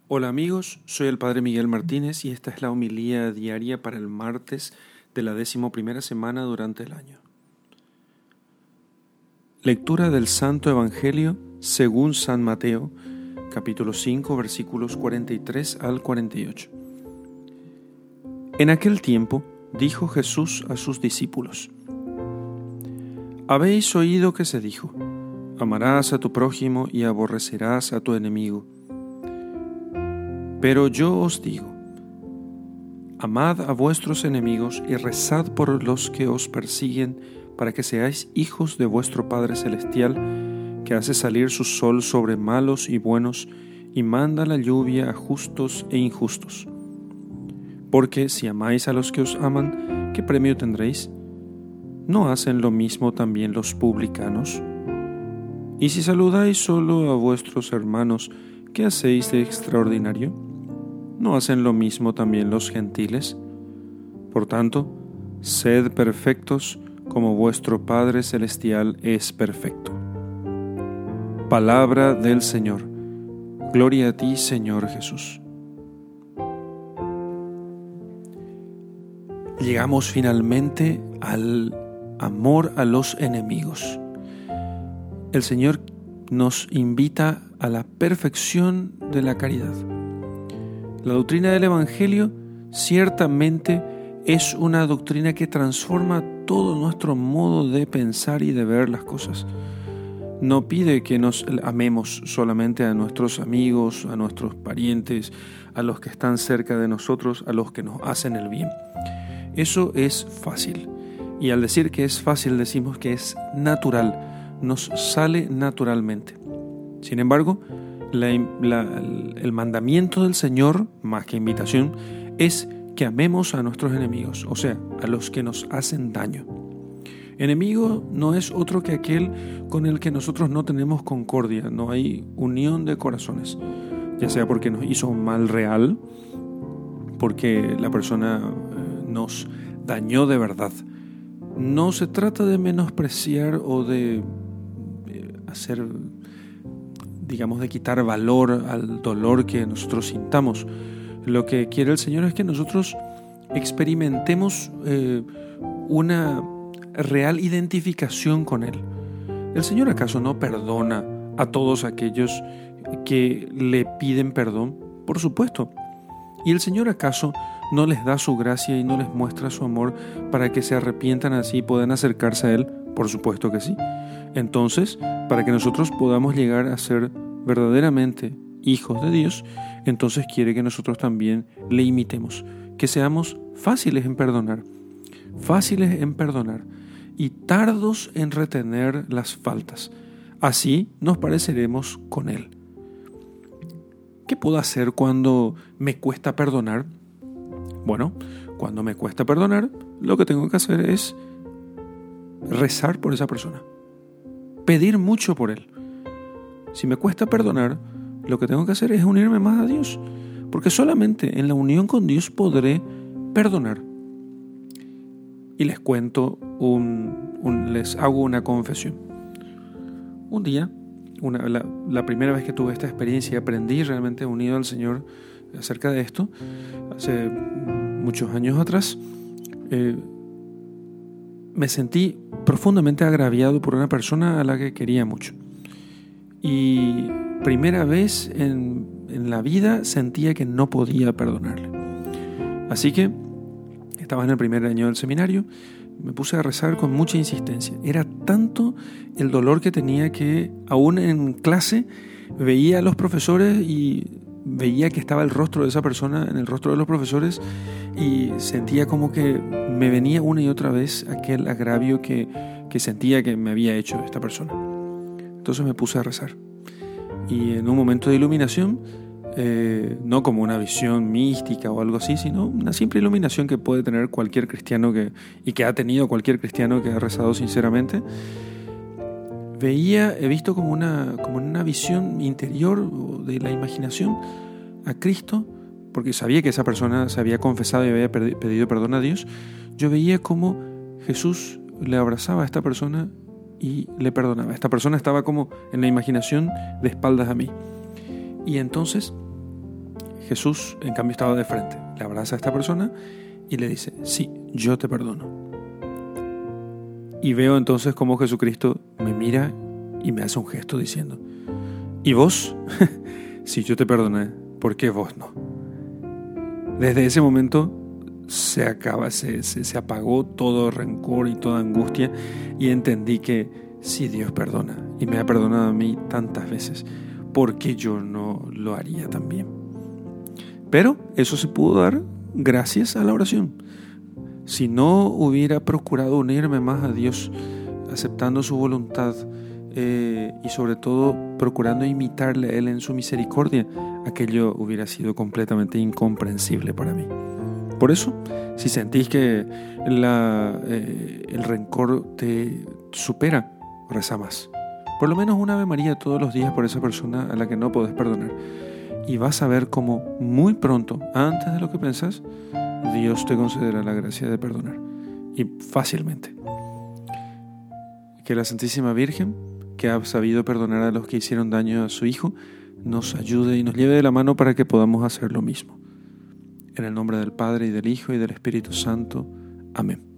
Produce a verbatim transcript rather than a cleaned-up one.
Hola amigos, soy el Padre Miguel Martínez y esta es la homilía diaria para el martes de la decimoprimera semana durante el año. Lectura del Santo Evangelio según San Mateo, capítulo cinco, versículos cuarenta y tres al cuarenta y ocho. En aquel tiempo dijo Jesús a sus discípulos: Habéis oído que se dijo: amarás a tu prójimo y aborrecerás a tu enemigo. Pero yo os digo, amad a vuestros enemigos y rezad por los que os persiguen, para que seáis hijos de vuestro Padre Celestial, que hace salir su sol sobre malos y buenos, y manda la lluvia a justos e injustos. Porque si amáis a los que os aman, ¿qué premio tendréis? ¿No hacen lo mismo también los publicanos? Y si saludáis solo a vuestros hermanos, ¿qué hacéis de extraordinario? ¿No hacen lo mismo también los gentiles? Por tanto, sed perfectos como vuestro Padre Celestial es perfecto. Palabra del Señor. Gloria a ti, Señor Jesús. Llegamos finalmente al amor a los enemigos. El Señor nos invita a la perfección de la caridad. La doctrina del Evangelio ciertamente es una doctrina que transforma todo nuestro modo de pensar y de ver las cosas. No pide que nos amemos solamente a nuestros amigos, a nuestros parientes, a los que están cerca de nosotros, a los que nos hacen el bien. Eso es fácil. Y al decir que es fácil decimos que es natural, nos sale naturalmente. Sin embargo, La, la, el mandamiento del Señor, más que invitación, es que amemos a nuestros enemigos, o sea, a los que nos hacen daño. Enemigo no es otro que aquel con el que nosotros no tenemos concordia, no hay unión de corazones, ya sea porque nos hizo un mal real, porque la persona nos dañó de verdad. No se trata de menospreciar o de hacer, digamos, de quitar valor al dolor que nosotros sintamos. Lo que quiere el Señor es que nosotros experimentemos eh, una real identificación con Él. ¿El Señor acaso no perdona a todos aquellos que le piden perdón? Por supuesto. ¿Y el Señor acaso no les da su gracia y no les muestra su amor para que se arrepientan así y puedan acercarse a Él? Por supuesto que sí. Entonces, para que nosotros podamos llegar a ser verdaderamente hijos de Dios, entonces quiere que nosotros también le imitemos, que seamos fáciles en perdonar, fáciles en perdonar y tardos en retener las faltas. Así nos pareceremos con Él. ¿Qué puedo hacer cuando me cuesta perdonar? Bueno, cuando me cuesta perdonar, lo que tengo que hacer es rezar por esa persona, pedir mucho por él. Si me cuesta perdonar, lo que tengo que hacer es unirme más a Dios, porque solamente en la unión con Dios podré perdonar. Y les cuento, un, un, les hago una confesión. Un día, una, la, la primera vez que tuve esta experiencia y aprendí realmente unido al Señor acerca de esto, hace muchos años atrás, eh, me sentí profundamente agraviado por una persona a la que quería mucho. Y primera vez en, en la vida sentía que no podía perdonarle. Así que estaba en el primer año del seminario, me puse a rezar con mucha insistencia. Era tanto el dolor que tenía que aún en clase veía a los profesores y veía que estaba el rostro de esa persona en el rostro de los profesores y sentía como que me venía una y otra vez aquel agravio que, que sentía que me había hecho esta persona. Entonces me puse a rezar y en un momento de iluminación, eh, no como una visión mística o algo así, sino una simple iluminación que puede tener cualquier cristiano que, y que ha tenido cualquier cristiano que ha rezado sinceramente, veía, he visto como una, como una visión interior de la imaginación a Cristo, porque sabía que esa persona se había confesado y había pedido perdón a Dios. Yo veía cómo Jesús le abrazaba a esta persona y le perdonaba. Esta persona estaba como en la imaginación de espaldas a mí. Y entonces Jesús, en cambio, estaba de frente. Le abraza a esta persona y le dice, sí, yo te perdono. Y veo entonces cómo Jesucristo me mira y me hace un gesto diciendo, ¿y vos? Si yo te perdoné, ¿por qué vos no? Desde ese momento se acaba, se, se, se apagó todo rencor y toda angustia y entendí que si Dios perdona y me ha perdonado a mí tantas veces, ¿por qué yo no lo haría también? Pero eso se pudo dar gracias a la oración. Si no hubiera procurado unirme más a Dios, aceptando su voluntad eh, y sobre todo procurando imitarle a Él en su misericordia, aquello hubiera sido completamente incomprensible para mí. Por eso, si sentís que la, eh, el rencor te supera, reza más. Por lo menos una Ave María todos los días por esa persona a la que no podés perdonar. Y vas a ver cómo muy pronto, antes de lo que pensás, Dios te concederá la gracia de perdonar. Y fácilmente. Que la Santísima Virgen, que ha sabido perdonar a los que hicieron daño a su Hijo, nos ayude y nos lleve de la mano para que podamos hacer lo mismo. En el nombre del Padre, y del Hijo, y del Espíritu Santo. Amén.